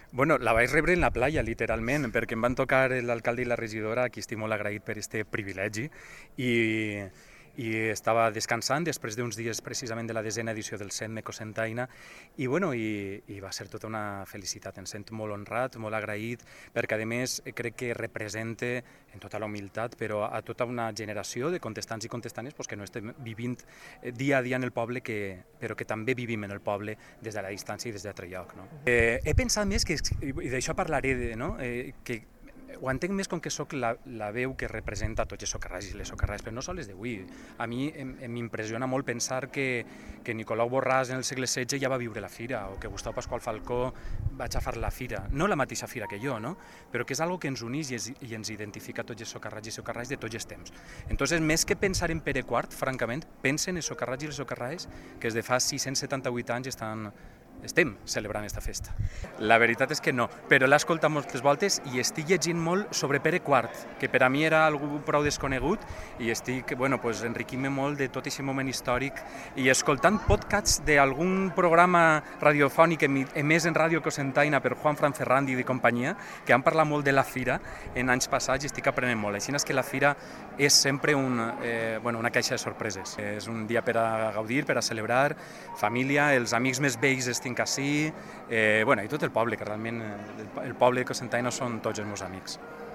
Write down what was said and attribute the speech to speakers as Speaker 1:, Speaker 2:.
Speaker 1: Bueno, la vaig rebre en la playa, literalment, perquè em van tocar l'alcalde i la regidora, a qui estic molt agraït per este privilegi, i, i estava descansant després d'uns dies precisament de la 10a edició del CEM Ecocentaina, i, bueno, i va ser tota una felicitat. Em sento molt honrat, molt agraït, perquè a més crec que representa, en tota la humilitat, però a tota una generació de contestants i contestanes que no estem vivint dia a dia en el poble, però que també vivim en el poble des de la distància i des d'altre lloc. No? He pensat més, i d'això parlaré, no? Que ho entenc més com que sóc la veu que representa tots els socarrats i les socarrats, però no sols d'avui. A mi m'impressiona molt pensar que Nicolau Borràs en el segle XVI ja va viure la fira, o que Gustau Pasqual Falcó va xafar la fira. No la mateixa fira que jo, no? Però que és algo que ens uneix i ens identifica tots els socarrats i socarrats de tots els temps. Entonces, més que pensar en Pere IV, francament, pensen en els socarrats i les socarrats que des de fa 678 anys estem celebrant aquesta festa. La veritat és que no, però l'he escoltat moltes voltes i estic llegint molt sobre Pere IV, que per a mi era algú prou desconegut, i estic enriquint-me molt de tot aquest moment històric i escoltant podcasts d'algun programa radiofònic emès en Ràdio Cocentaina per Juan Fran Ferrandi i companyia, que han parlat molt de la fira en anys passats i estic aprenent molt. Així és que la fira és sempre una caixa de sorpreses. És un dia per a gaudir, per a celebrar, família, els amics més vells estic ací, i tot el poble, que realment el poble de Cocentaina són tots els meus amics.